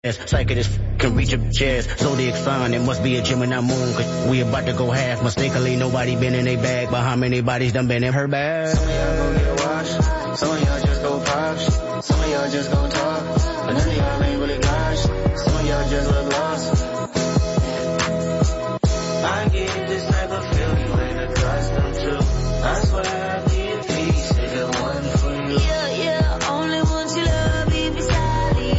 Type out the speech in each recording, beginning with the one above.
Psych of this can reach up chairs. Zodiac sign, it must be a Gemini moon. Cause we about to go half. Mistakenly, nobody been in a bag. But how many bodies done been in her bag? Some of y'all go get washed. Some of y'all just go pops. Some of y'all just go talk. But none of y'all ain't really gosh. Some of y'all just look lost. I get this type of feel you ain't accustomed to. I swear I'll be a piece of the one for you. Yeah, only want you love me beside me.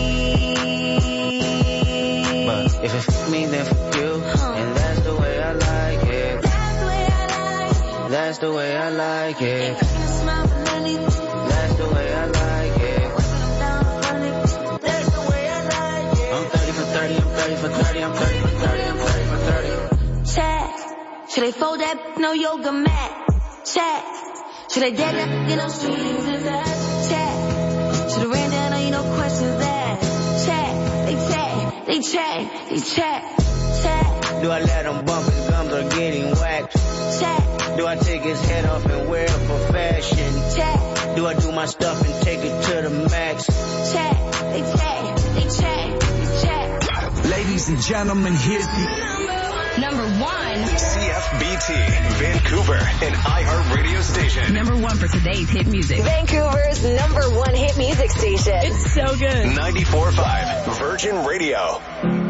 But if it f me, then f you. And that's the way I like it. That's the way I like it. That's the way I like it. Ain't got no smile for money. That's the way I like it. When I'm down to funny. That's the way I like it. I'm 30 for 30, I'm 30 for 30, I'm 30 for 30, I'm 30 for 30. Chat. Should they fold that no yoga mat? Chat. Should they dead that get no strings in that? Chat. Should have ran down on you no questions asked. Chat. They chat. Do I let him bump his gums or getting waxed? Chat. Do I take his head off and wear it for fashion? Chat. Do I do my stuff and take it to the max? Chat. They chat. Ladies and gentlemen, here's the Number 1. CFBT, Vancouver, an iHeart radio station. Number 1 for today's hit music. Vancouver's number 1 hit music station. It's so good. 94.5 Virgin Radio.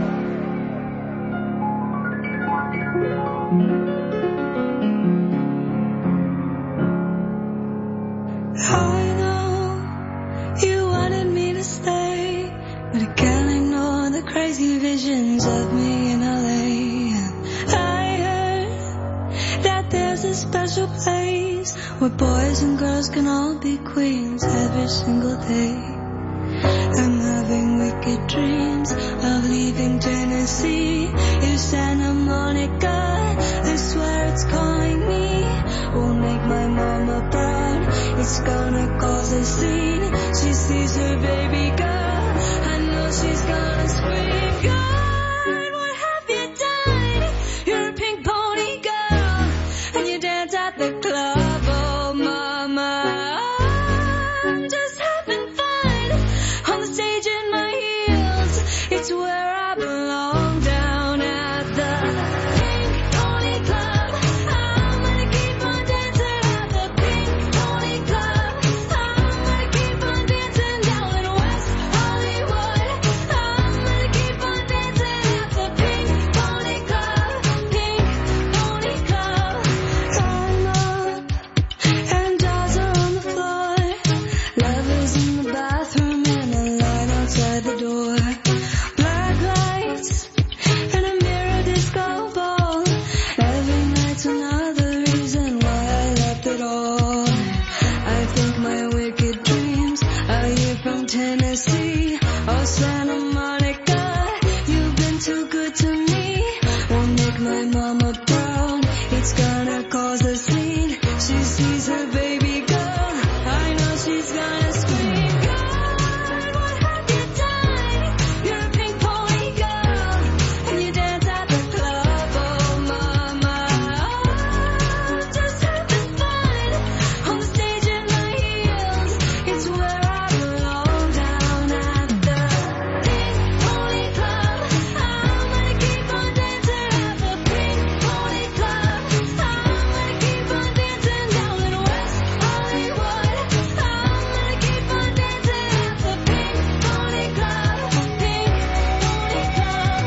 I know you wanted me to stay, but I can't ignore the crazy visions of me in LA. I heard that there's a special place where boys and girls can all be queens every single day. I'm having wicked dreams of leaving Tennessee in Santa Monica. I swear it's calling me. Will make my mama proud. It's gonna cause a scene. She sees her baby girl. I know she's gonna scream. God, what have you done? You're a pink pony girl, and you dance at the club. Oh, mama, I'm just having fun on the stage in my heels. It's where I belong, down at the Pink Pony Club. I'm gonna keep on dancing at the Pink Pony Club. I'm gonna keep on dancing down in West Hollywood. I'm gonna keep on dancing at the Pink Pony Club. Pink Pony Club. I'm up and dolls are on the floor. Lovers in the bathroom and a line outside the door. Black lights and a mirror disco ball. Every night's another reason why I left it all. I think my wicked dreams are here from Tennessee or Santa Monica. You've been too good to me. Won't make my mama proud. It's gonna cause a scene. She sees her baby girl. I know she's gonna scream. God, what have you done? You're a pink pony girl, and you dance at the club. Oh, mama, I'm just having fun on the stage in my heels. It's where I belong, down at the Pink Pony Club. I'm gonna keep on dancing at the Pink Pony Club. I'm gonna keep on dancing down in West Hollywood. I'm gonna keep on dancing at the Pink Pony Club. Pink Pony Club.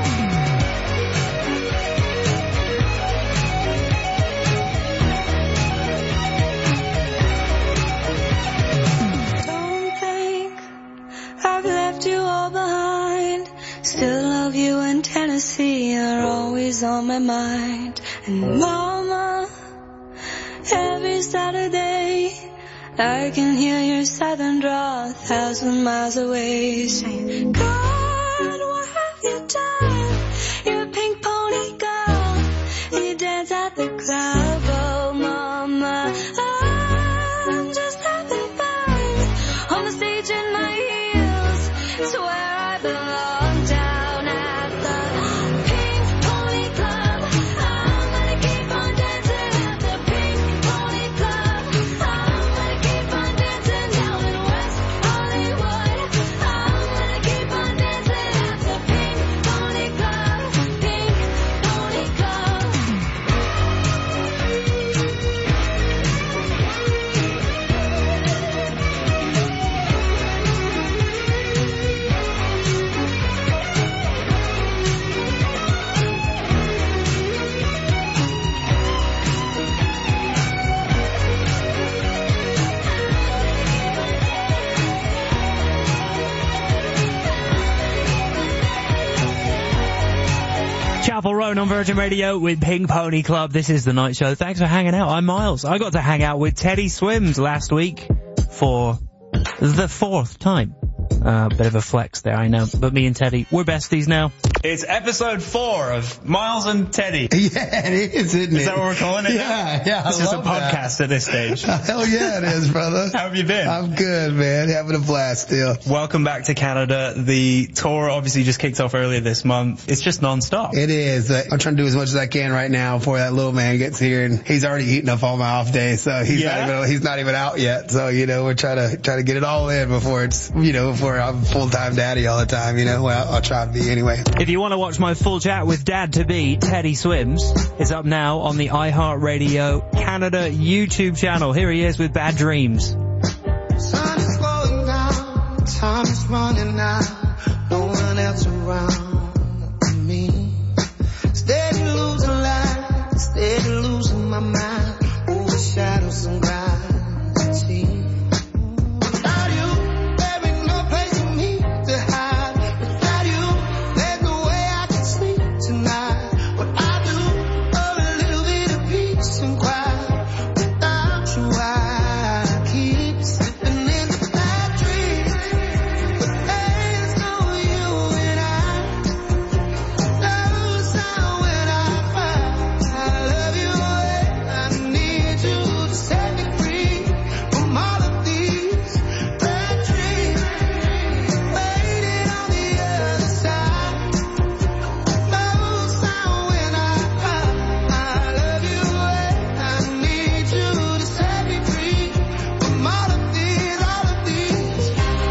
Don't think I've left you all behind. Still love you, and Tennessee are always on my mind. And mama, every Saturday I can hear your southern drawl 1,000 miles away, saying, God, what have you done? You're a pink pony girl, and you dance at the club. Oh, mama, I'm just having fun on the stage in my heels. It's where I belong, down at the Pink Pony Club. I'm gonna keep on dancing at the Pink Pony Club. I'm gonna keep on dancing down in West Hollywood. I'm gonna keep on dancing Chapel Roan on Virgin Radio with Pink Pony Club. This is The Night Show. Thanks for hanging out. I'm Miles. I got to hang out with Teddy Swims last week for the 4th time. Bit of a flex there, I know. But me and Teddy, we're besties now. It's episode 4 of Miles and Teddy. Yeah, it is, isn't it? Is that what we're calling it? Yeah. It's just a podcast at this stage. Hell yeah, it is, brother. How have you been? I'm good, man. Having a blast still. Welcome back to Canada. The tour obviously just kicked off earlier this month. It's just non-stop. It is. I'm trying to do as much as I can right now before that little man gets here, and he's already eaten up all my off days, so he's not even out yet. So, we're trying to get it all in before it's, before I'm full-time daddy all the time, Well, I'll try to be anyway. If you want to watch my full chat with Dad-to-be, Teddy Swims, it's up now on the iHeartRadio Canada YouTube channel. Here he is with Bad Dreams. Sun is going down, time is running out, no one else around me. Steady losing light, steady losing my mind, over shadows and gravity. Without you, there ain't no place for me to hide. Without you, there's no way I can sleep tonight. What I do, a little bit of peace and quiet. Without you, I keep slipping into bad dreams. But there's no you and I. Lose out when I find I love you and I need you to set me free from all of these bad dreams. Waiting on the other side. Lose out when I find I love you and I need you to set me free from all of these bad dreams.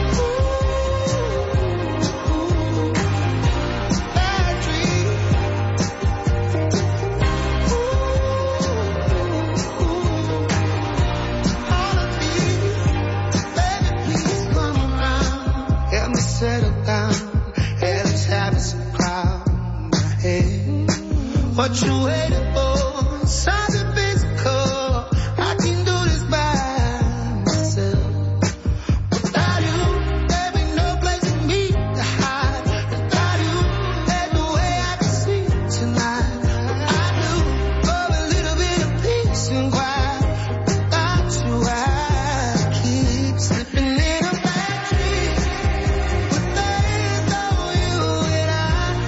All of these, baby, please come around. Help me settle down. Hell is having some crowd in my head. What you waiting for? Something physical. I can do this by myself. Without you, there ain't no place for me to hide. Without you, there's no way I can sleep tonight. I do for a little bit of peace and quiet. Without you, I keep slipping in a bad dream. But there's no you and I.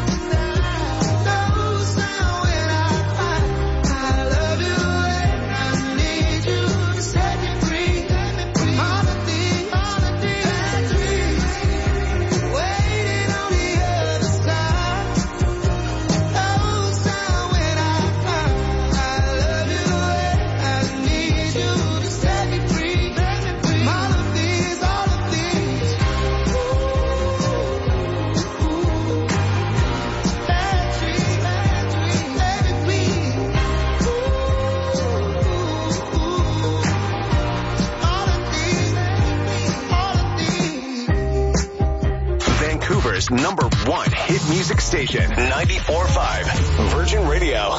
Lose out when I find I love you and I need you to set me free from all of these bad dreams. Waiting on the other side. Lose out when I find I love you and I need you to set me free from all of these bad dreams. Baby, please. All of these. Vancouver's #1 hit music station, 94.5 Virgin Radio.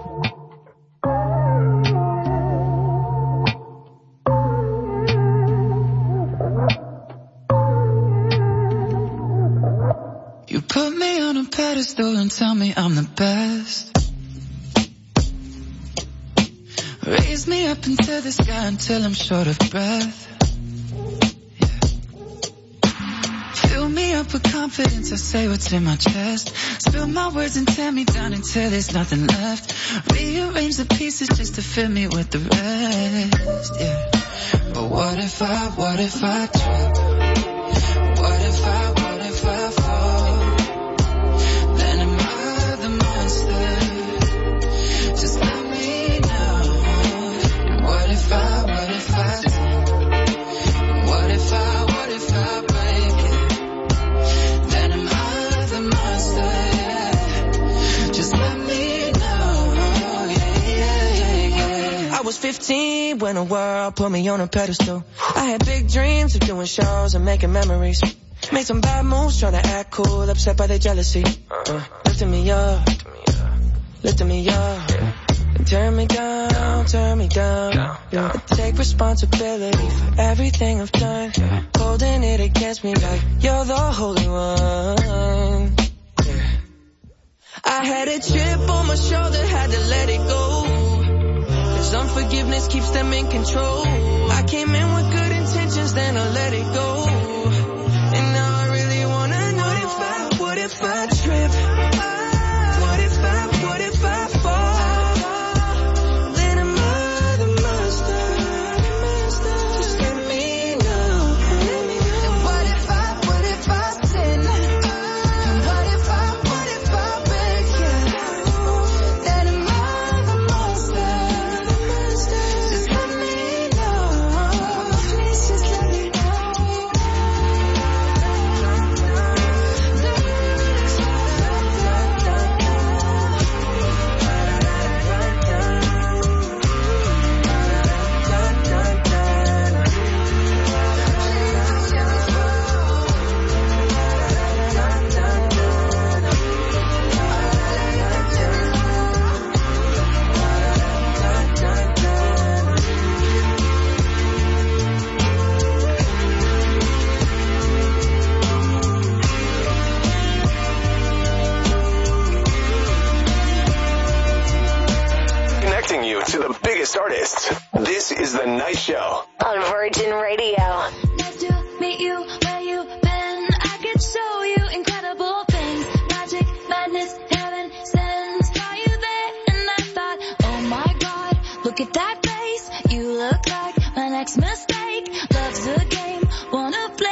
You put me on a pedestal and tell me I'm the best. Raise me up into the sky until I'm short of breath. Yeah. Fill me up with confidence, I say what's in my chest. Spill my words and tear me down until there's nothing left. Rearrange the pieces just to fill me with the rest. Yeah. But what if I trip? What if I fall? Then am I the monster? Just let me know. What if I break it? Then am I the monster? Yeah. Just let me know. Yeah. I was 15 when the world put me on a pedestal. I had big dreams of doing shows and making memories. Made some bad moves trying to act cool, upset by their jealousy. Lifting me up, and turn me down. Yeah. I take responsibility for everything I've done. Holding it against me like you're the holy one. Yeah. I had a choose. shoulder, had to let it go. Cause unforgiveness keeps them in control. I came in with good intentions, then I let it go. And now I really wanna know what if I trip? What if I fall? Then am I the monster? Just let me know. And what if I sin? And what if I break? Then am I the monster? Just let me know. Please just let me know. Connecting you to the biggest artists. This is The Night Show. On Virgin Radio. Nice to meet you where you been. I could show you incredible things. Magic, madness, heaven sends. Saw you there and I thought, oh my God, look at that face. You look like my next mistake. Love's a game, wanna play.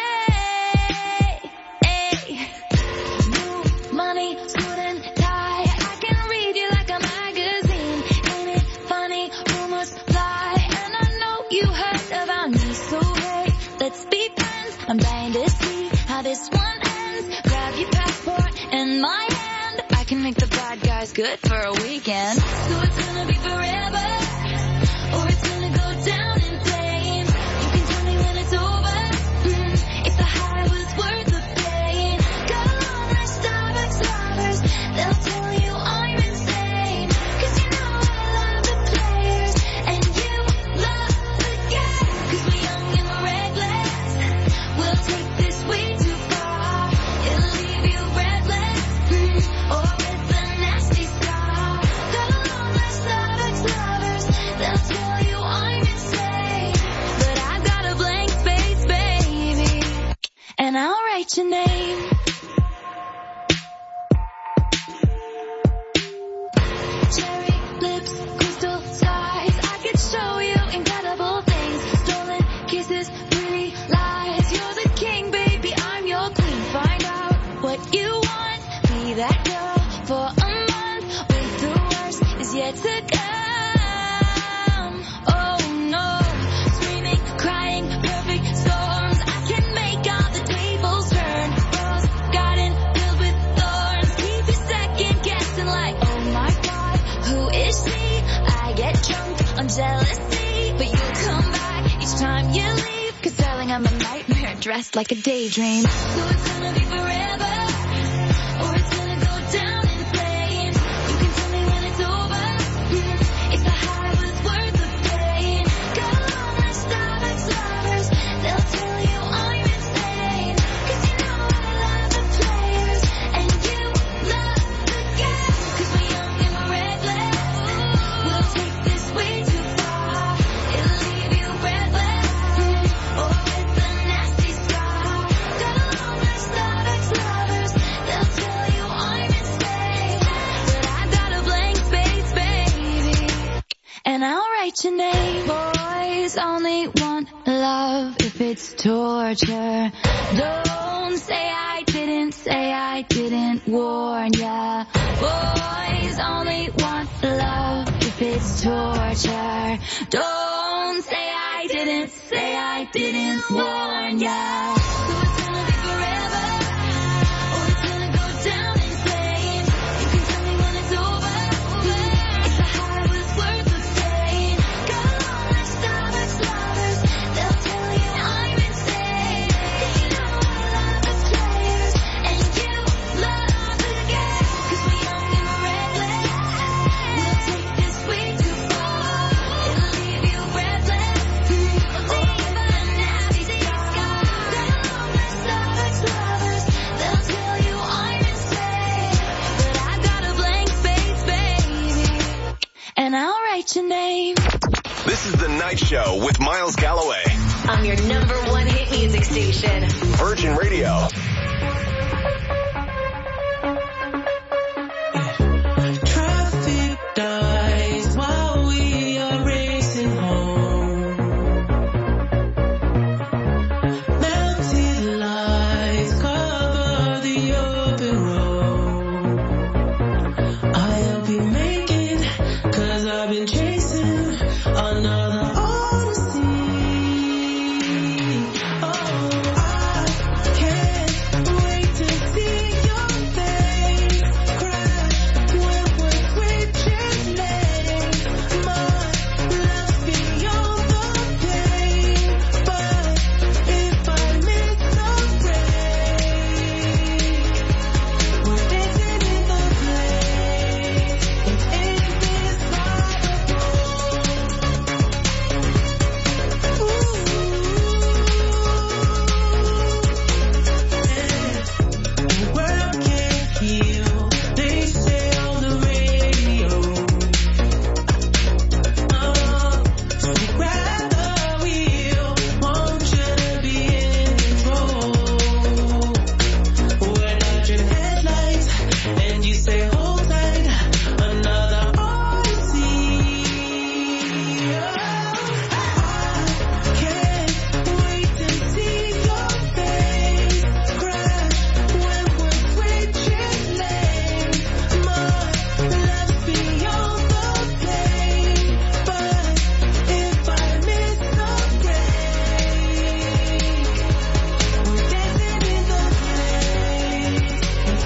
Hey. New money, suit and tie. I can read you like a magazine. Ain't it funny? Rumors fly. And I know you heard about me. So hey, let's be friends. I'm dying to see how this one ends. Grab your passport in my hand. I can make the bad guys good for a weekend. So it's gonna be forever, or it's gonna go down in flames. You can tell me when it's over, if the high was worth the pain. Got along like Starbucks lovers, they'll tell you I'm insane. Cause you know I love the players, and you love the game. Cause we're young and we're reckless, we'll take this way too far. It'll leave you breathless, or with a nasty scar. Got along like Starbucks lovers, they'll tell you I'm insane. But I've got a blank space, baby, and I'll write your name. Cherry lips, crystal skies. I could show you incredible things. Stolen kisses, pretty lies. You're the king, baby, I'm your queen. Find out what you want. Be that girl for a month. Wait, the worst is yet to come. Oh no, screaming, crying, perfect storms. I can make all the tables turn. Rose garden filled with thorns. Keep you second guessing like, oh my God, who is she? I get drunk on jealousy, but you come back each time you leave. Cause darling, I'm a nightmare dressed like a daydream. So it's gonna be forever, or it's gonna go down in flames. You can tell me when it's over, if the high was worth the pain. Got along like Starbucks lovers, they'll tell you I'm insane. Cause you know I love the players, and you love the game. Cause we're young and we're reckless, we'll take this way too far. It'll leave you breathless, or with a nasty scar. Got along like Starbucks lovers, they'll tell you I'm insane. But I've got a blank space, baby, and I'll write your name. Boys only want love if it's torture. Don't say I didn't warn ya. Boys only want love if it's torture. Don't say I didn't warn ya. So it's gonna be forever, or it's gonna go down in flames. You can tell me when it's over, if the high was worth the pain. Got along like Starbucks lovers, they'll tell you I'm insane. Cause you know I love the players, and you love the game. Cause we're young and we're reckless, we'll take this way too far. It'll leave you breathless, or with a nasty scar. Got what's your name? This is The Night Show with Miles Calloway. On your number one hit music station. Virgin Radio. Traffic dies while we are racing home. Melted lights cover the open road. I'll be making, 'cause I've been chasing another odyssey. Oh, I can't wait to see your face crash when we're switching lanes. My love's beyond the pain, but if I miss the break, we're dancing in the place. It's indescribable. The world can't heal, they say on the radio. So grab the wheel, want you to be in control. We're dodging headlights, and you say hold tight, another odyssey. I can't wait to see your face crash when we're switching lanes. My love's beyond the pain, but if I miss the break, we're dancing in the place. It's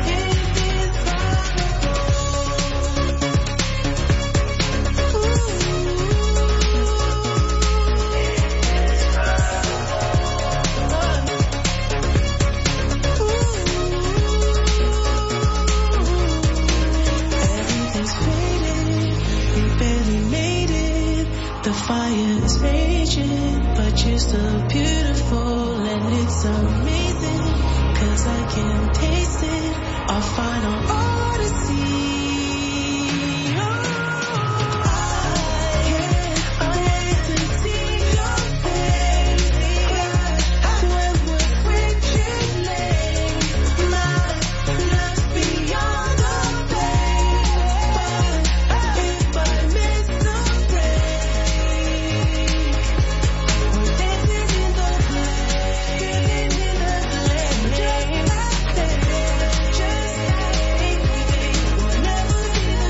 Everything's faded, we barely made it. The fire is raging, but you're still beautiful, and it's amazing, 'cause I can taste it, our final odyssey. Oh, I can't wait to see your face crash when we're switching lanes. My love's beyond the pain, but if I miss the break, we're dancing in the place, dancing in the place. Just stay, we'll never be the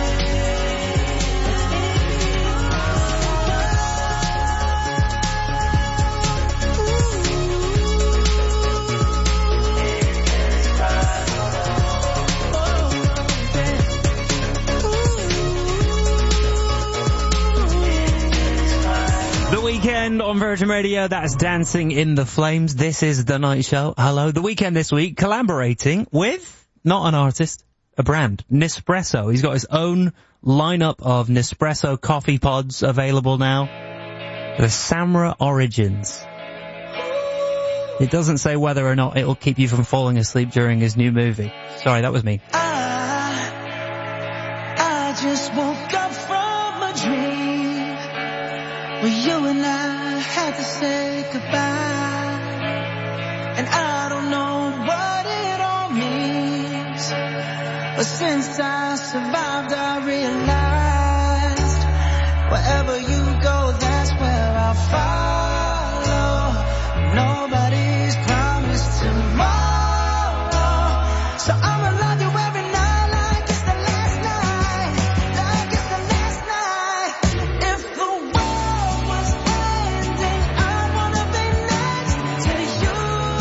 The Weeknd on Virgin Radio, that's Dancing in the Flames. This is The Night Show. Hello. The Weeknd this week collaborating with, not an artist, a brand, Nespresso. He's got his own lineup of Nespresso coffee pods available now. The Samra Origins. It doesn't say whether or not it'll keep you from falling asleep during his new movie. Sorry, that was me. I just woke up from a dream where you and I had to say goodbye, and I don't know what it all means, but since I survived I realized wherever you go, that's where I'll follow. Nobody's promised tomorrow, so I'ma love you every night like it's the last night, like it's the last night. If the world was ending, I wanna be next to you.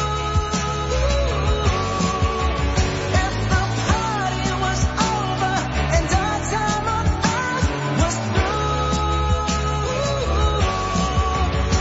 If the party was over and our time on earth was through,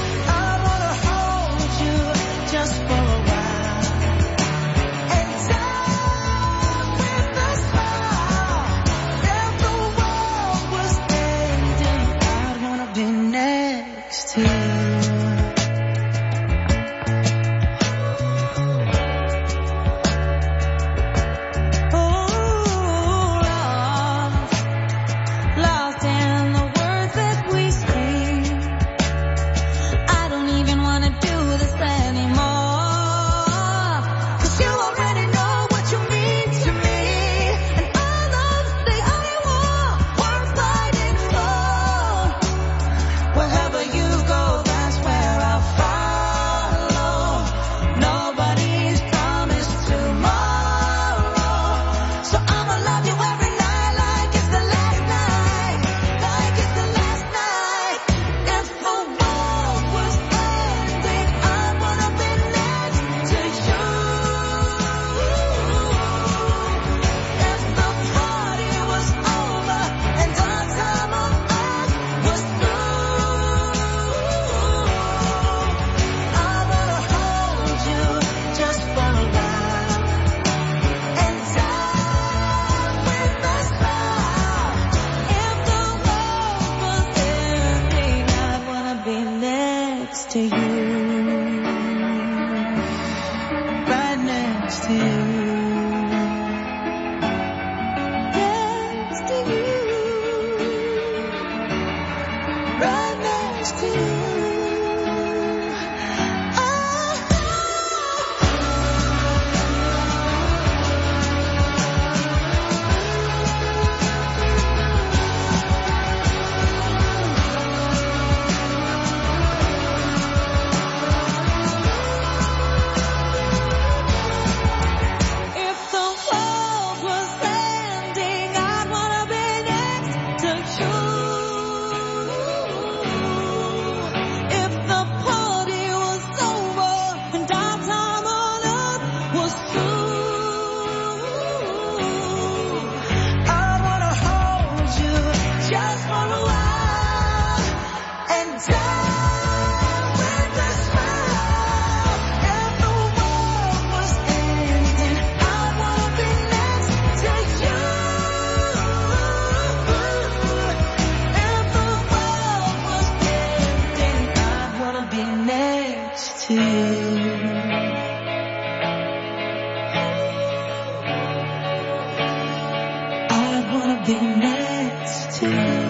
be next to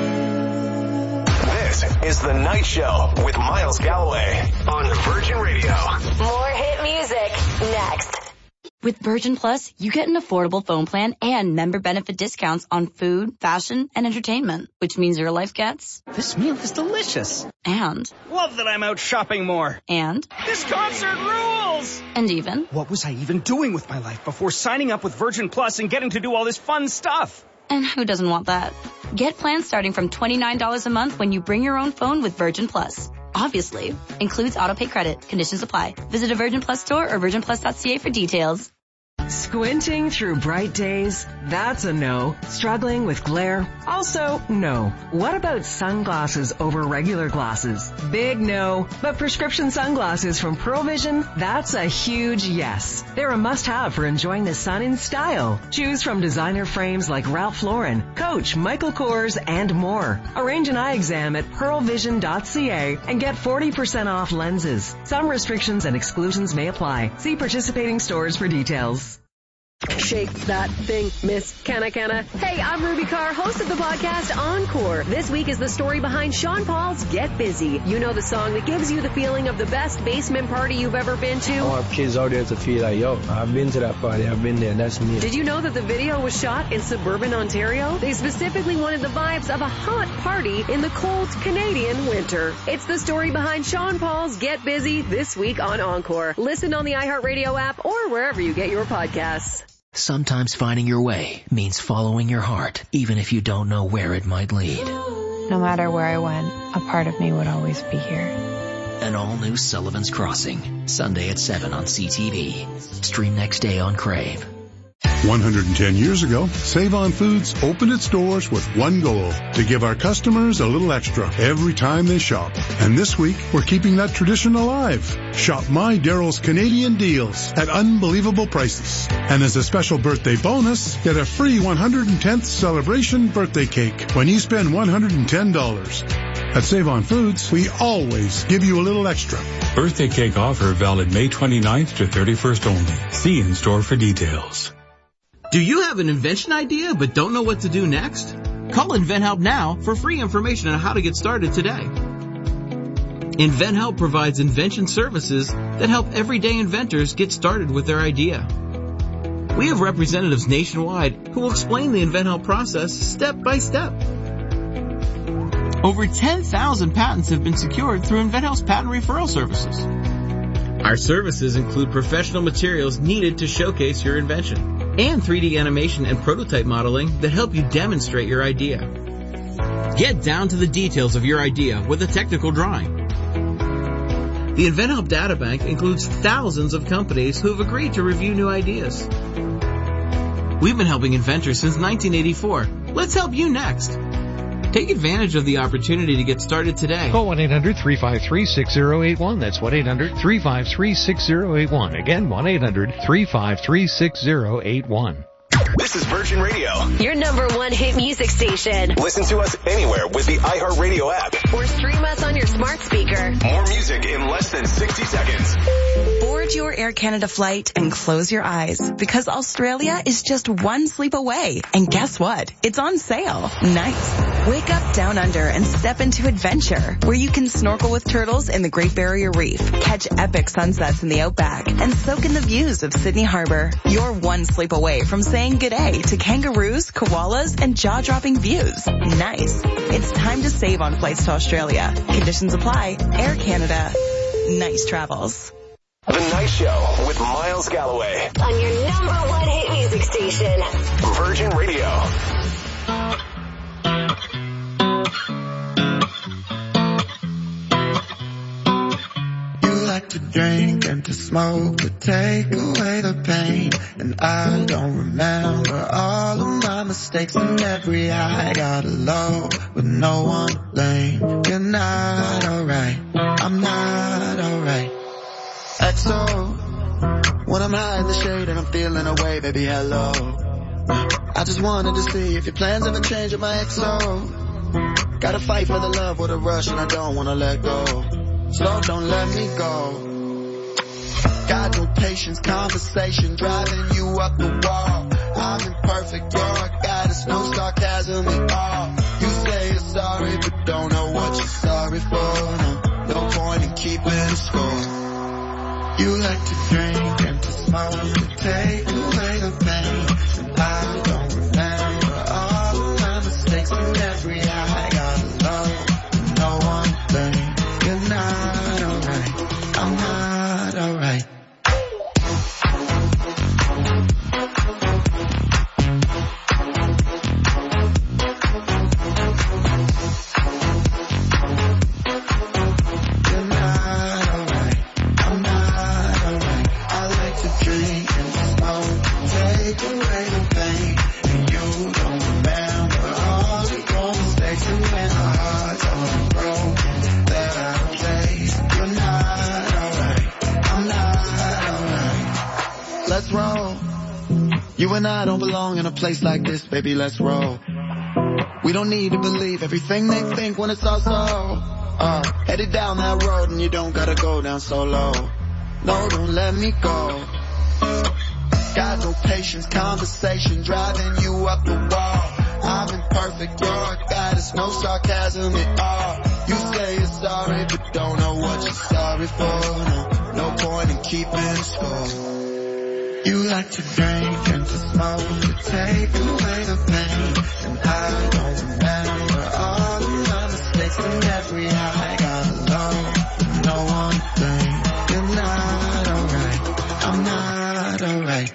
you. This is The Night Show with Miles Galloway on Virgin Radio. More hit music next. With Virgin Plus, you get an affordable phone plan and member benefit discounts on food, fashion, and entertainment, which means your life gets... This meal is delicious. And... Love that I'm out shopping more. And... This concert rules! And even... What was I even doing with my life before signing up with Virgin Plus and getting to do all this fun stuff? And who doesn't want that? Get plans starting from $29 a month when you bring your own phone with Virgin Plus. Obviously. Includes autopay credit. Conditions apply. Visit a Virgin Plus store or virginplus.ca for details. Squinting through bright days? That's a no. Struggling with glare? Also, no. What about sunglasses over regular glasses? Big no. But prescription sunglasses from Pearl Vision? That's a huge yes. They're a must-have for enjoying the sun in style. Choose from designer frames like Ralph Lauren, Coach, Michael Kors, and more. Arrange an eye exam at pearlvision.ca and get 40% off lenses. Some restrictions and exclusions may apply. See participating stores for details. Shake that thing, Miss Canna. Hey, I'm Ruby Carr, host of the podcast Encore. This week is the story behind Sean Paul's Get Busy. You know the song that gives you the feeling of the best basement party you've ever been to? I want kids out there to feel like, yo, I've been to that party, I've been there, that's me. Did you know that the video was shot in suburban Ontario? They specifically wanted the vibes of a hot party in the cold Canadian winter. It's the story behind Sean Paul's Get Busy this week on Encore. Listen on the iHeartRadio app or wherever you get your podcasts. Sometimes finding your way means following your heart, even if you don't know where it might lead. No matter where I went, a part of me would always be here. An all-new Sullivan's Crossing, Sunday at 7 on CTV. Stream next day on Crave. 110 years ago, Save-On Foods opened its doors with one goal, to give our customers a little extra every time they shop. And this week, we're keeping that tradition alive. Shop My Daryl's Canadian deals at unbelievable prices. And as a special birthday bonus, get a free 110th celebration birthday cake when you spend $110. At Save-On Foods, we always give you a little extra. Birthday cake offer valid May 29th to 31st only. See in-store for details. Do you have an invention idea but don't know what to do next? Call InventHelp now for free information on how to get started today. InventHelp provides invention services that help everyday inventors get started with their idea. We have representatives nationwide who will explain the InventHelp process step by step. Over 10,000 patents have been secured through InventHelp's patent referral services. Our services include professional materials needed to showcase your invention, and 3D animation and prototype modeling that help you demonstrate your idea. Get down to the details of your idea with a technical drawing. The InventHelp Databank includes thousands of companies who have agreed to review new ideas. We've been helping inventors since 1984. Let's help you next. Take advantage of the opportunity to get started today. Call 1-800-353-6081. That's 1-800-353-6081. Again, 1-800-353-6081. This is Virgin Radio. Your number one hit music station. Listen to us anywhere with the iHeartRadio app. Or stream us on your smart speaker. More music in less than 60 seconds. Board your Air Canada flight and close your eyes, because Australia is just one sleep away. And guess what? It's on sale. Nice. Wake up down under and step into adventure, where you can snorkel with turtles in the Great Barrier Reef, catch epic sunsets in the Outback, and soak in the views of Sydney Harbour. You're one sleep away from saying good day to kangaroos, koalas, and jaw-dropping views. Nice. It's time to save on flights to Australia. Conditions apply. Air Canada. Nice travels. The Night Show with Miles Galloway. On your number one hit music station. Virgin Radio. To drink and to smoke to take away the pain, and I don't remember all of my mistakes, and every high got a low with no one to blame. You're not alright, I'm not alright. XO, when I'm high in the shade and I'm feeling away, baby hello. I just wanted to see if your plans ever change with my XO. Gotta fight for the love with a rush and I don't wanna let go. Slow, don't let me go. Got no patience, conversation driving you up the wall. I'm imperfect, you're a goddess, no sarcasm and I don't belong in a place like this, baby, let's roll. We don't need to believe everything they think when it's all so. Headed down that road and you don't gotta go down so low. No, don't let me go. Got no patience, conversation driving you up the wall. I'm imperfect, you're at baddest, no sarcasm at all. You say you're sorry, but don't know what you're sorry for. No point in keeping score. You like to drink and to smoke to take away the pain. And I don't remember all the mistakes and every high I got alone. No one thing, you're not alright. I'm not alright.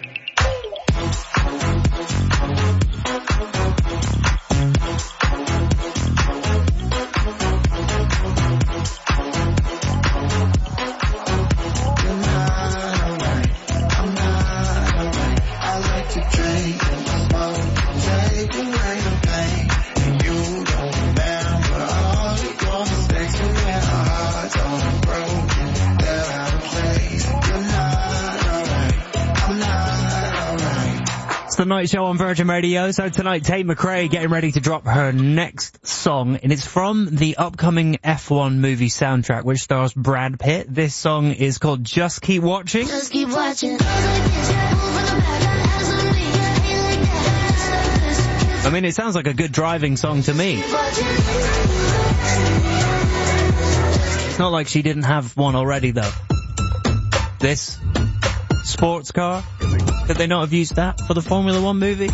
The Night Show on Virgin Radio. So tonight, Tate McRae getting ready to drop her next song, and it's from the upcoming F1 movie soundtrack, which stars Brad Pitt. This song is called Just Keep Watching. Just keep watching. I mean, it sounds like a good driving song to me. It's not like she didn't have one already, though. This sports car. Could they not have used that for the Formula One movie?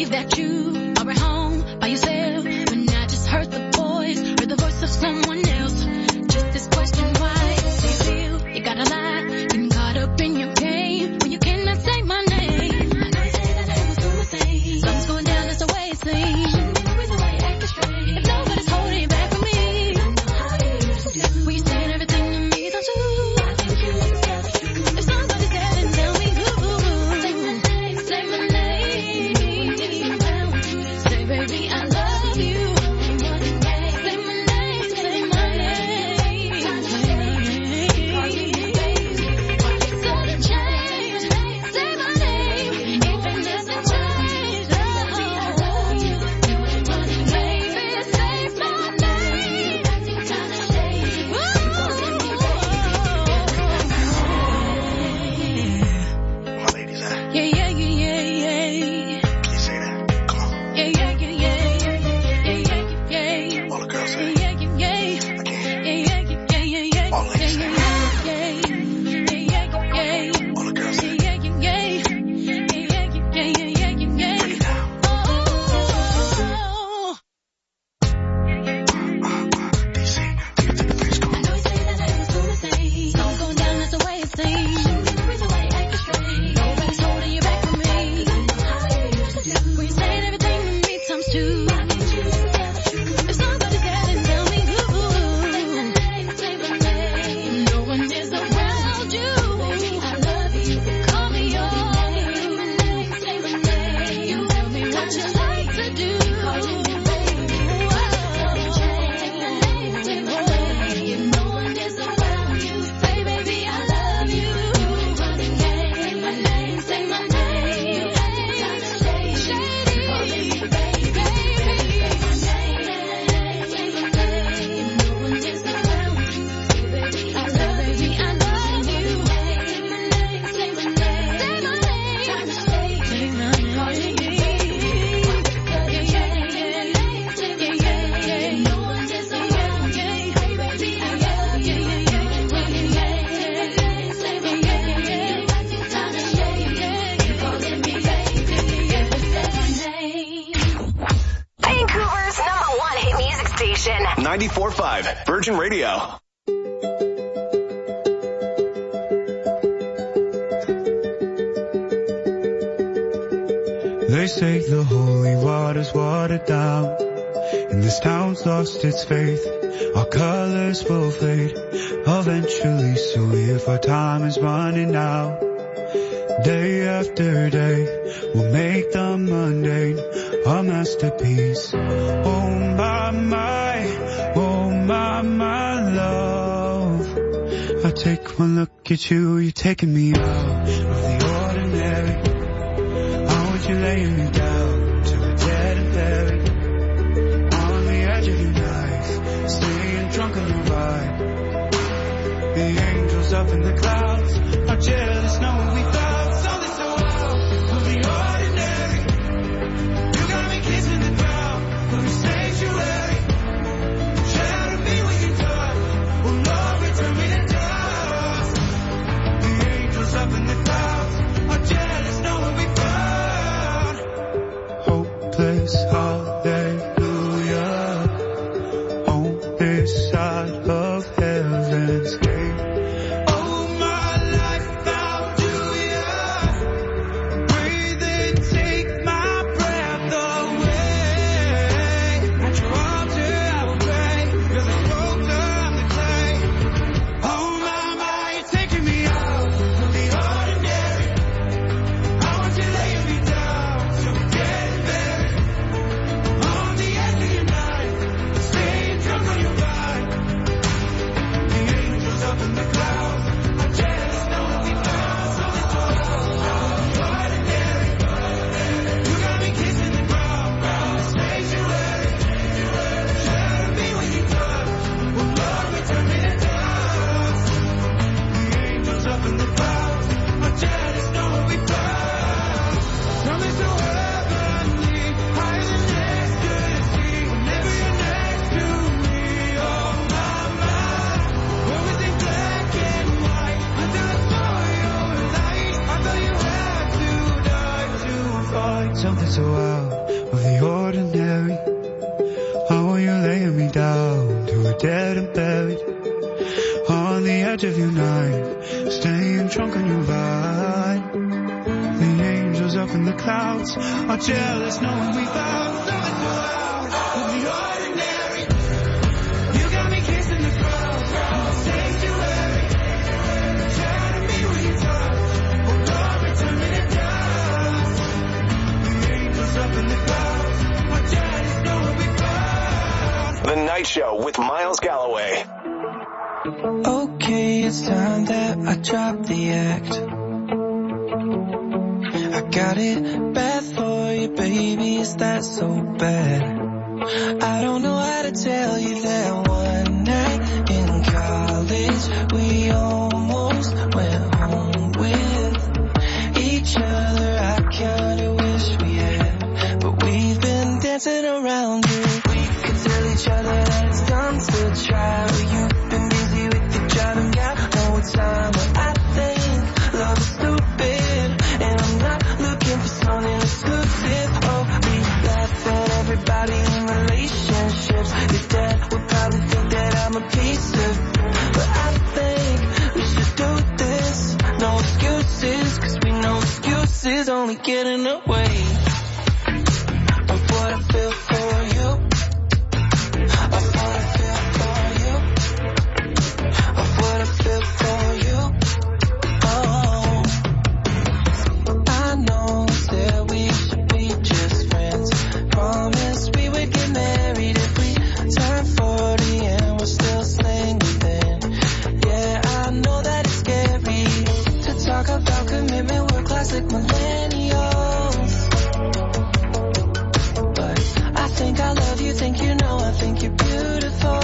believe that you are at home by yourself. When I just heard the voice, heard the voice of someone else. Just this question, why do you feel you gotta lie? Getting caught up in your game when you cannot say my name. I know you say that I was doing my thing. Something's going down, that's the way it seems. The reason why you acting strange. If nobody's holding you back from me, I know how you used to do. When you saying everything to me, don't you? I think you need to tell the truth. If somebody's there, then tell me who. Say my name, say my name. Say baby, I love you. Say my name, say my name. Sudden change, say my name. Even doesn't change. Oh, baby, say my name. My ladies, Yeah, yeah, yeah, yeah, yeah. can you say that? Come on. Yeah, yeah, yeah, yeah, yeah, yeah, yeah, yeah. All the girls say Yeah, yeah, yeah, yeah. Again. Yeah, yeah, yeah, yeah, yeah, yeah. All ladies say Yeah, yeah, yeah, yeah. All the girls say Yeah, yeah, yeah, yeah. Yeah, yeah, yeah, yeah, yeah, yeah. Break it down. Oh. DC, take it to the face, come I on. know you say that I was doing the same. Something's going down, that's the way it seems. The reason why you acting strange. Nobody's holding you back from me. I know how you used to do. When you saying everything to me times two. I need you to tell the truth. If somebody's there, then tell me who. Say my name, say my name. No one is around you. Baby, I love you. Call me yours. Say my name. You tell me what you like to do. Calling me baby. Say my name. No one is around you. Say baby, I love you. Running game. Say my name. Say my name. Shady. Calling me baby. Say my name. No one is around you. Say baby, I love you. Say my name. Say my name. Say my name. Calling me baby. No one is around you. Say baby, I love you. Say my name. Calling me baby. Say my name. Vancouver's #1 hit music station. 94.5 Virgin Radio. They say the holy water's watered down, and this town's lost its faith. Our colors will fade eventually, so if our time is running out, day after day, we'll make the mundane a masterpiece. Oh my love, I take one look at you, you're taking me out of the ordinary. I want you laying me down to the dead and buried, on the edge of your knife, staying drunk on the ride. The angels up in the clouds are jealous knowing we found something so wild of the ordinary. You got me kissing the ground from the sanctuary. Shadow me when you touch, oh Lord, return me to dust. The angels up in the clouds are jealous knowing we found hopeless hallelujah on this side of heaven's gate. Oh, my life found you, yeah. Breathe in, take my breath away. At your altar I will pray, 'cause the sculptor I'm the clay. Oh my, you're taking me out of the ordinary. I want you laying me down so we get buried, on the edge of your night, staying drunk on your ride. The angels up in the clouds are jealous knowing we found something so ordinary. You got me kissing the ground from the sanctuary. Shadow me when you touch, oh Lord, return me to dust. The angels up in the clouds are jealous knowing we found something so heavenly, higher than ecstasy. Whenever you're next to me, oh my, everything black and white until I saw your light. I thought you had to die to find something so wild of the ordinary. Oh, you're laying me down to a dead and buried on the edge of your night, staying drunk on your vine. The angels up in the clouds are jealous knowing we found something so loud of the ordinary. You got me kissing the crowd in the sanctuary, trying to be with you touch, oh Lord, return me to dust. The angels up in the clouds are jealous knowing we found. The Night Show with Miles Galloway. Okay, it's time that I drop the act. I got it bad for you, baby, is that so bad? I don't know how to tell you that one night in college we almost went home with each other. I kinda wish we had, but we've been dancing around it. We could tell each other that it's time to try, but you've been busy with your job and got no time. But I think love is stupid, and I'm not looking for something exclusive. Oh, we laugh at everybody in relationships. Your dad would probably think that I'm a piece of, but I think we should do this. No excuses, cause we know excuses only get in the way of what I feel for you. Of what I feel for you. Of what I feel for you. Oh, I know that we should be just friends. Promise we would get married if we turn 40 and we're still single then. Yeah, I know that it's scary to talk about commitment. We're classic millennials, but I think I love you, think you know, I think you're beautiful.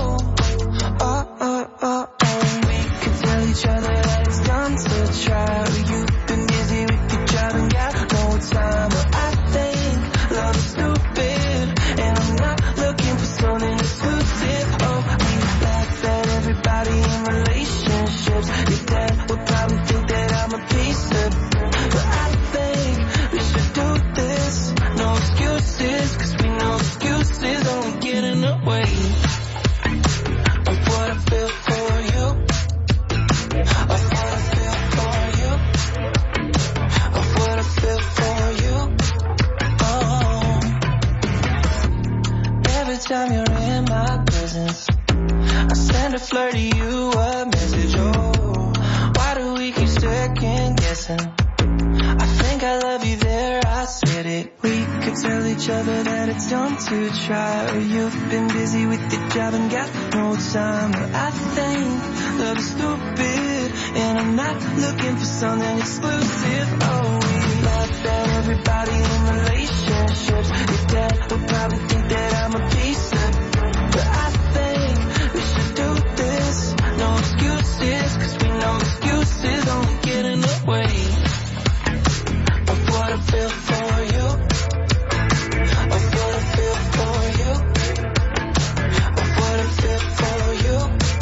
We could tell each other that it's time to try. You've been busy with your job and got no time. But I think love is stupid, and I'm not looking for something exclusive. Oh, we laugh at everybody in relationships. Your dad would probably think that I'm a piece of, but I think we should do this. No excuses, cause we know excuses only get in the way of what I feel for you. Of what I feel for you. Of what I feel for you. Oh, every time you're in my presence, I send a flirty you a message. Oh, why do we keep second guessing? I think I love you there, I said it. We could tell each other that it's time to try. Or you've been busy with your job and got no time. But I think love is stupid, and I'm not looking for something exclusive. Oh, we laugh at everybody in relationships. Your dad would probably think that I'm a piece of, but I think we should do this. No excuses, cause we know excuses only get in the way of what I feel for you. Of what I feel for you. Of what I feel for you.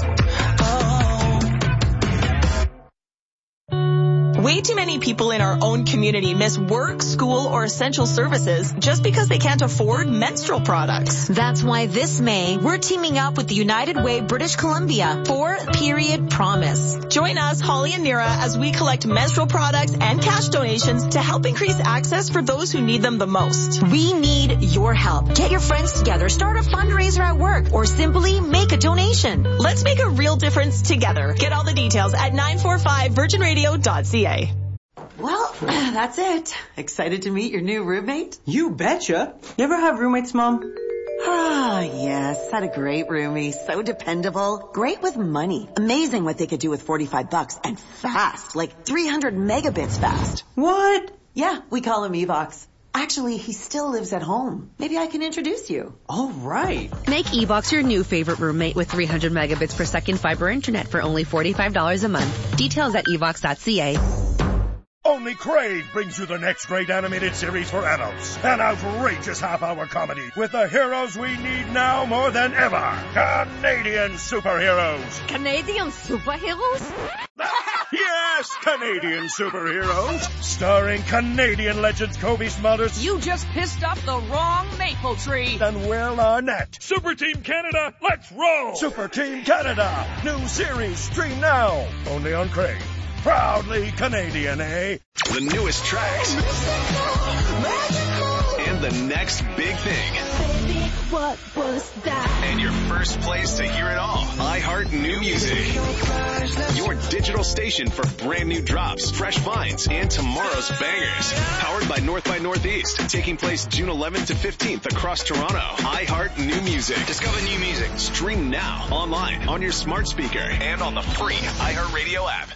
Oh. Way too many people in our own community miss work, school, or essential services just because they can't afford menstrual products. That's why this May, we're teaming up with the United Way British Columbia for Period Promise. Join us, Holly and Nira, as we collect menstrual products and cash donations to help increase access for those who need them the most. We need your help. Get your friends together, start a fundraiser at work, or simply make a donation. Let's make a real difference together. Get all the details at 945virginradio.ca. Well, that's it. Excited to meet your new roommate? You betcha. You ever have roommates, Mom? Ah, yes. Had a great roomie. So dependable. Great with money. Amazing what they could do with $45 and fast. Like 300 megabits fast. What? Yeah, we call him Evox. Actually, he still lives at home. Maybe I can introduce you. All right. Make Evox your new favorite roommate with 300 megabits per second fiber internet for only $45 a month. Details at evox.ca. Only Crave brings you the next great animated series for adults. An outrageous half-hour comedy with the heroes we need now more than ever. Canadian superheroes. Canadian superheroes? Yeah! best Canadian superheroes, starring Canadian legends Kobe Smulders. You just pissed up the wrong maple tree. And Will Arnett. Super Team Canada, let's roll! Super Team Canada, new series, stream now. Only on Crave. Proudly Canadian, eh? The newest tracks. And the next big thing. Baby, what was that? And your first place to hear it all. iHeart New Music. Your digital station for brand new drops, fresh finds, and tomorrow's bangers. Powered by North by Northeast. Taking place June 11th to 15th across Toronto. iHeart New Music. Discover new music. Stream now, online, on your smart speaker, and on the free iHeart Radio app.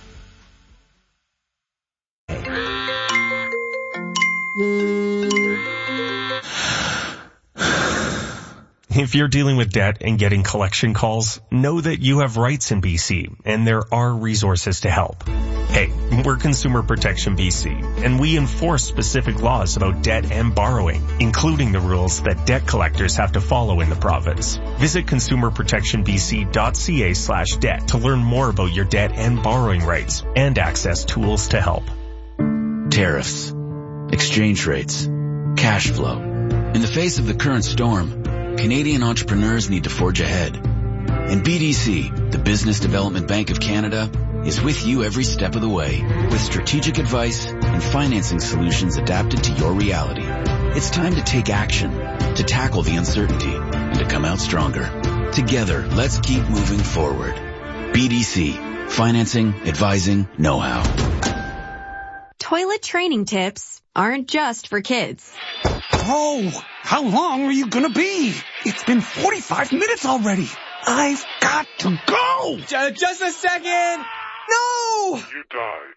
If you're dealing with debt and getting collection calls, know that you have rights in BC, and there are resources to help. Hey, we're Consumer Protection BC, and we enforce specific laws about debt and borrowing, including the rules that debt collectors have to follow in the province. Visit consumerprotectionbc.ca/debt to learn more about your debt and borrowing rights and access tools to help. Tariffs, exchange rates, cash flow. In the face of the current storm, Canadian entrepreneurs need to forge ahead. And BDC, the Business Development Bank of Canada, is with you every step of the way with strategic advice and financing solutions adapted to your reality. It's time to take action, to tackle the uncertainty, and to come out stronger. Together, let's keep moving forward. BDC, financing, advising, know-how. Toilet training tips aren't just for kids. Oh, how long are you gonna be? It's been 45 minutes already. I've got to go. Just a second. No! You died.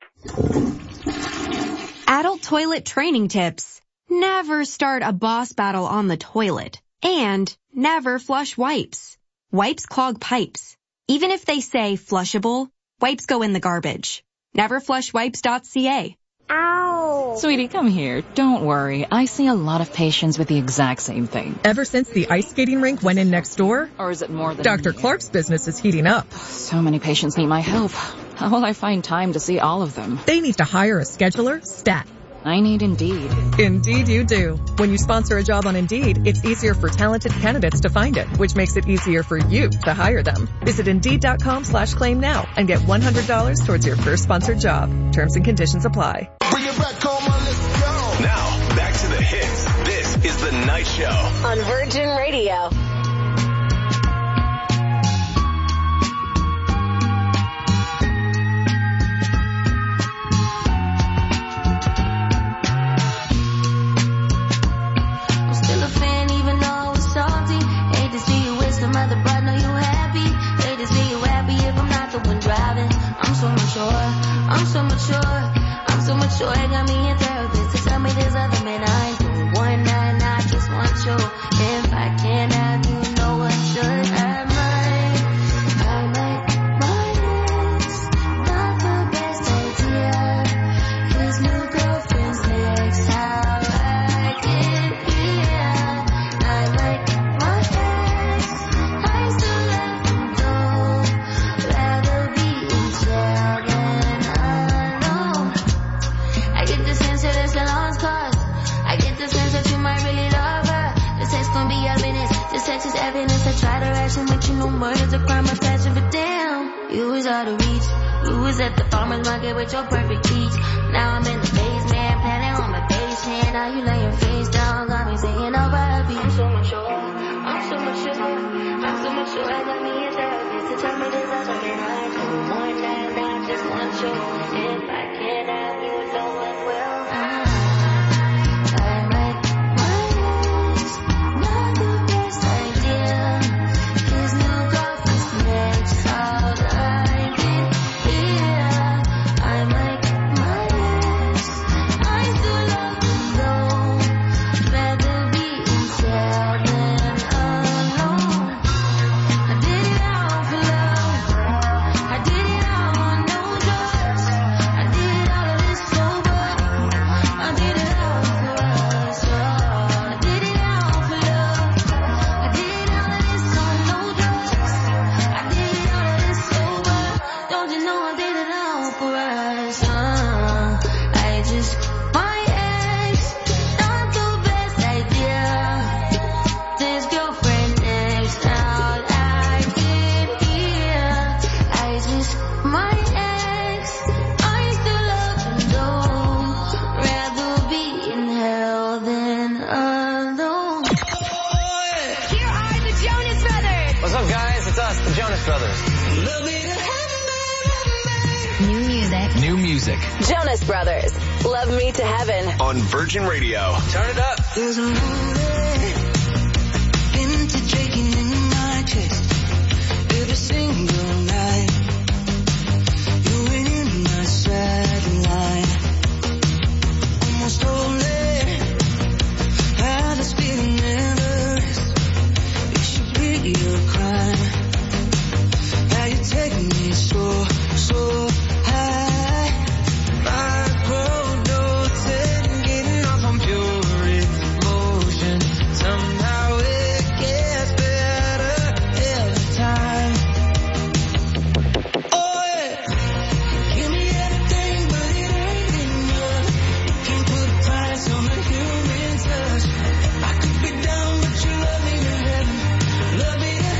Adult toilet training tips. Never start a boss battle on the toilet. And never flush wipes. Wipes clog pipes. Even if they say flushable, wipes go in the garbage. Neverflushwipes.ca. Ow! Sweetie, come here. Don't worry. I see a lot of patients with the exact same thing. Ever since the ice skating rink went in next door? Or is it more than... Dr. Clark's business is heating up. So many patients need my help. How will I find time to see all of them? They need to hire a scheduler, stat. I need Indeed. Indeed you do. When you sponsor a job on Indeed, it's easier for talented candidates to find it, which makes it easier for you to hire them. Visit Indeed.com/claim now and get $100 towards your first sponsored job. Terms and conditions apply. Bring it back home, let's go. Now, back to the hits. This is The Night Show. On Virgin Radio. I got me a therapist to tell me there's other men I don't want, and I just want you. If I can't have you, no one should. I might it's not the best idea. His new girlfriend's next, how I get here. I like my ex, I still let him go. Rather be in jail than alone. I get the sense that it's a lost cause. I get the sense that you might really love her. The sex gon' be your business. This sex is evidence. I try to ration with you, no murder's a crime of passion, but damn, you was out of reach. You was at the farmer's market with your perfect peach. Now I'm in the basement, planning on my basement. Now you lay your face down, got me singing over a beat. I'm so mature, I'm so mature, I'm so mature. I got me a therapist to tell me there's other men I don't want, and I just want you. If I can't have you, no one will. I like my ex, not the best idea. His new girlfriend's next, how I get here. I like my ex, I still love him though. Rather be in jail than alone. I did New music. Jonas Brothers, Love Me to Heaven. On Virgin Radio. Turn it up. There's a bullet into taking in my chest every single night. You're in my satellite. Almost holy. How this feeling never is. It should be a crime. How you take me so high. Microdosing, getting off on pure emotion. Somehow it gets better every time. Oh yeah, give me everything, but it ain't enough. You can't put a price on the human touch. I could be down, but you love me to heaven. Love me to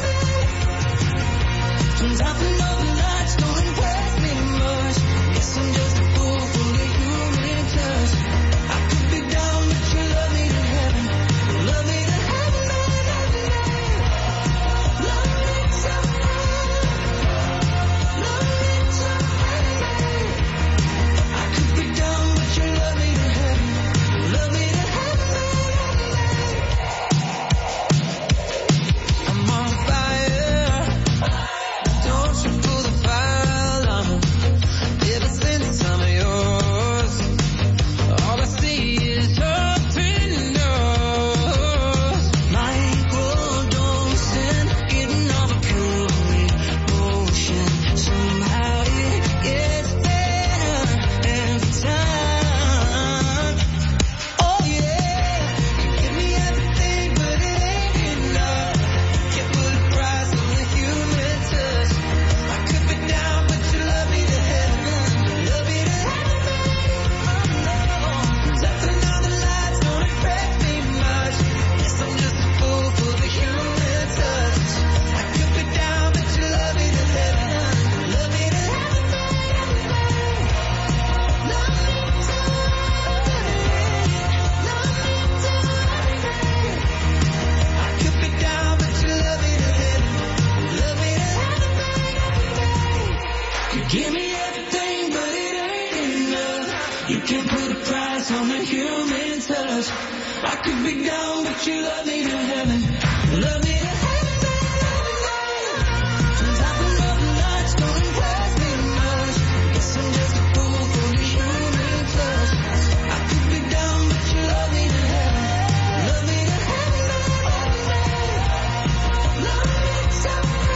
heaven. From topping over lights, don't impress me much. Guess I'm just a fool for the human touch. I could be down, but you love me to heaven. Love me to heaven, love me to heaven. Love me to heaven. I could be down, but you love me to heaven. Love me to heaven. I'm on fire. Don't you pull the fire alarm. Ever since I'm yours, all I see is open doors. Microdosing, getting all the pure emotion. Somehow it gets better every time. Oh yeah, you give me everything, but it ain't enough. Can't put a price on the human touch. I could be down, but you love me to heaven. Love me to heaven. Nothing on the lights don't impress me much. Guess I'm just a fool for the human touch. I could be down, but you love me to heaven. Love me to heaven. Love me to heaven. I could be down, but you love me to heaven. Love me to heaven. You give me everything, but it ain't enough. You can't put a price on the human touch. I could be down, but you love me to heaven. Love me to heaven. From topping up the lights, don't impress me much. Guess I'm just a fool for the human touch. I could be down, but you love me to heaven. Love me to heaven. Love me to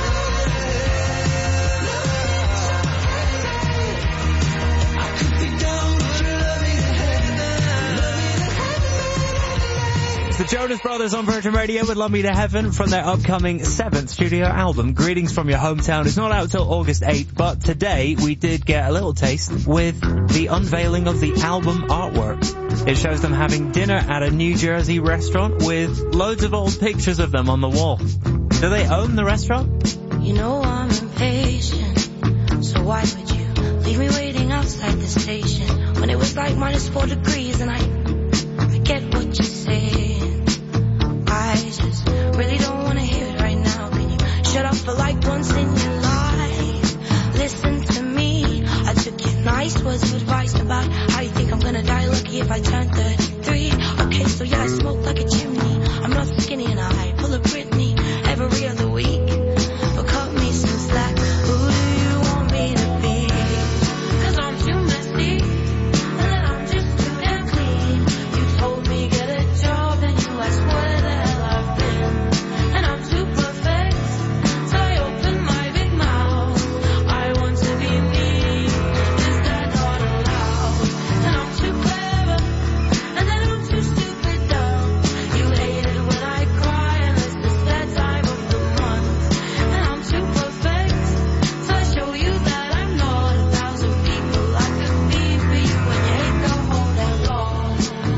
heaven. I could be down, but you love me to heaven. Love me to heaven. It's the Jonas Brothers on Virgin Radio with Love Me to Heaven from their upcoming 7th studio album, Greetings from Your Hometown. It's not out till August 8th, but today we did get a little taste with the unveiling of the album artwork. It shows them having dinner at a New Jersey restaurant with loads of old pictures of them on the wall. Do they own the restaurant? You know I'm impatient, so why would you leave me waiting outside the station when it was like -4 degrees and I get what you're saying. I just really don't want to hear it right now. Can you shut up for like once in your life? Listen to me. I took your nice words of advice about how you think I'm gonna die lucky if I turn 33. Okay, so yeah, I smoke like a chimney. I'm not skinny and I pull a Britney every other week. But cut me some slack. Who do you want me to be? 'Cause I'm too messy and then I'm just too damn clean. You told me get a job and you asked where the hell I've been. And I'm too perfect, so I open my big mouth. I want to be me, is that not allowed? And I'm too clever and then I'm too stupid dumb. You hate it when I cry and it's the sad time of the month. And I'm too perfect, so I show you that I'm not 1,000 people I could be for you. And you hate the whole damn law.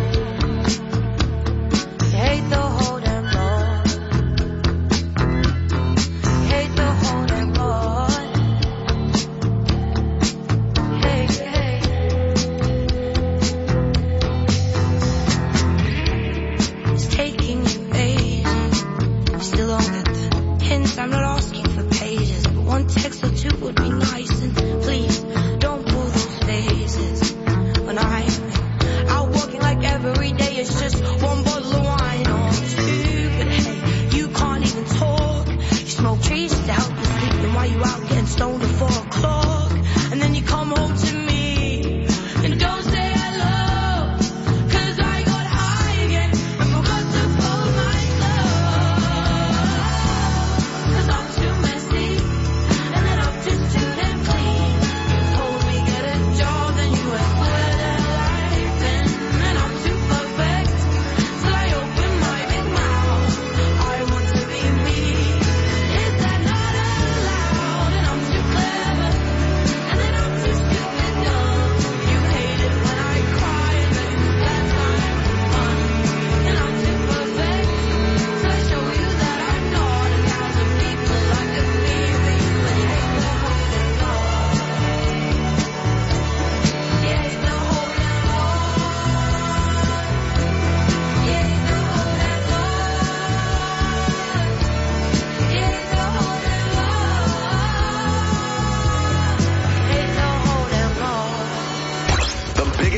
You hate the whole damn law. You hate the whole damn law. Hey, hey. It's taking you ages. You still don't get the hints. I'm not asking for pages, but one text or two would be nice. And please don't pull the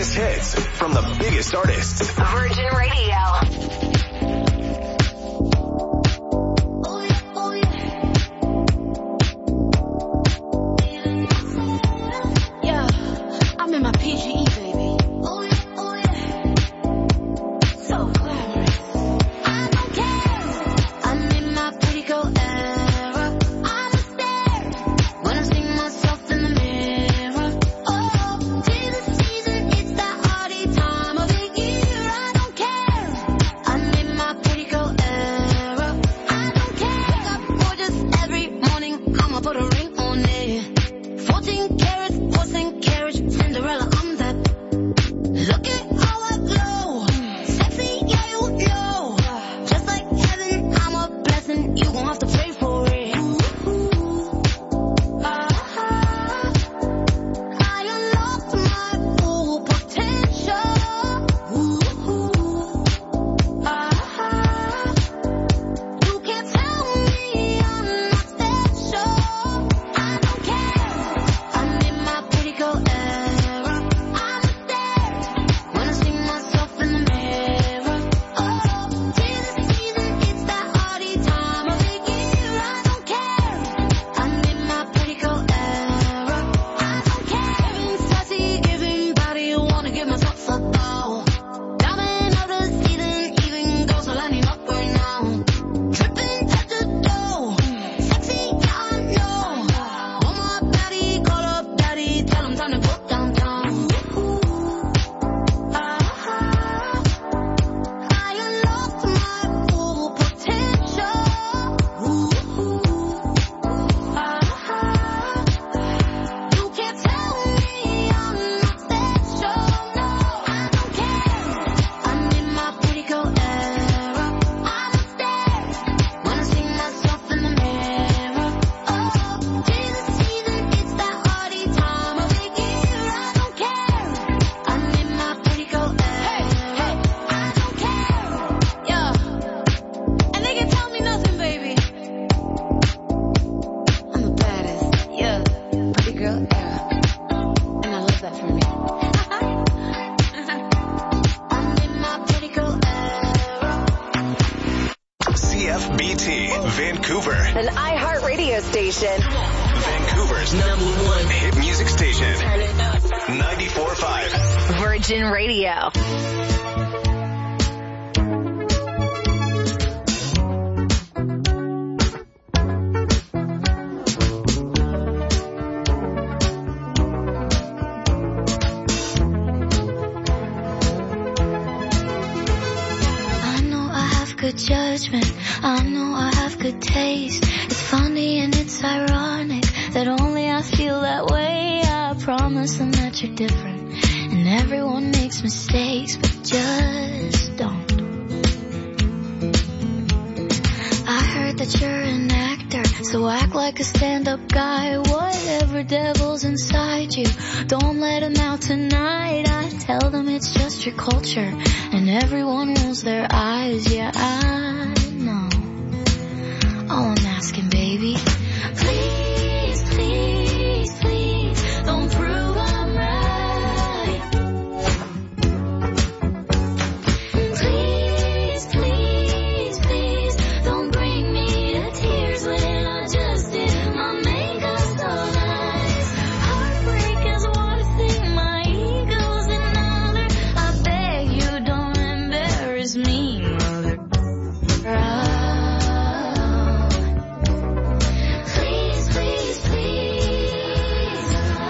biggest hits from the biggest artists. Virgin Radio. Yeah, I'm in my PGE, baby. So glamorous. I don't care. I'm in my pretty girl era. I'm a stare when I see myself in the mirror. Oh, tis the season, it's that hardy time of the year. I don't care. I'm in my pretty girl era. I don't care. Wake up gorgeous every morning. I'ma put a ring on it. 14 carats, horse and carriage, Cinderella, I'm that. Look at how I glow. Sexy, yeah, you know. Just like heaven, I'm a blessing. You gon' have to pray for it. I unlocked my full potential. You can't tell me I'm not special. I don't care. I'm in my pretty girl era. I'm a stare when I see myself in the mirror. Oh, tis the season, it's that hardy time of the year. I don't care. I'm in my pretty girl era. I don't care. Giving sassy, giving body, wanna give myself a bow. Diamond of the season, even girls are lining up right now. Dripping at the door, sexy, yeah, I know. Want my baddie, call up daddy, tell him time to go downtown. I unlocked my full potential. You can't tell me I'm not special. No, I don't care. I'm in my pretty girl era. I'm a stare when I see myself in the mirror. Oh, tis the season, it's that hardy time of the year. I don't care. I'm in my pretty girl era. I don't care. Yeah, and they can tell me nothing, baby. I'm the baddest. Yeah, pretty girl era, and I love that for me. I'm in my pretty girl era. CFBT, Vancouver. An iHeartRadio station. Vancouver's #1 hit music station. 94.5. Virgin Radio. I know I have good judgment. I know I have good taste. It's funny and it's ironic that only I feel that way. I promise them that you're different. And everyone makes mistakes, but just don't. I heard that you're an actor, so act like a stand-up guy. Whatever devil's inside you, don't let him out tonight. I tell them it's just your culture, and everyone rolls their eyes. Yeah, I know. All I'm asking, baby, please, please, please, don't prove I'm right. Please, please, please, don't bring me to tears when I just did my makeup so nice. Heartbreak is one thing, my ego's another. I beg you, don't embarrass me, mother. Please, please, please.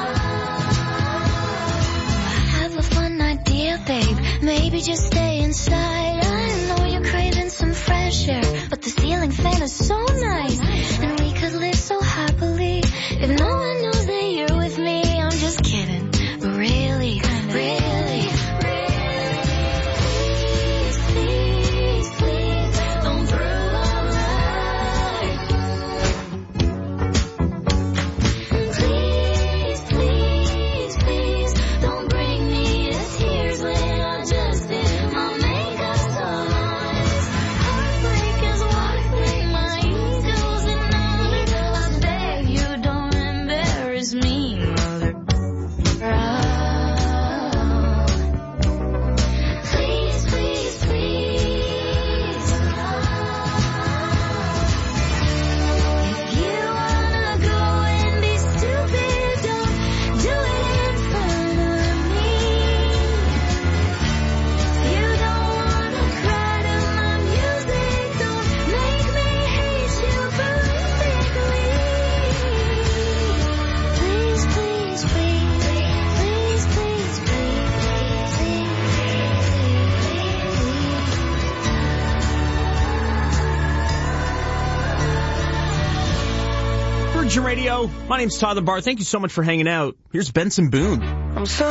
I have a fun idea, babe. Maybe just stay inside. I know you're craving some fresh air, but the ceiling fan is so nice, and we could live so happily if no one knows that you're with me. I'm just kidding, but really, really, please, please, please, don't prove I'm right. Please, please, please, don't bring me to tears when I just did my Virgin Radio. My name's Tyler Barr. Thank you so much for hanging out. Here's Benson Boone. I'm so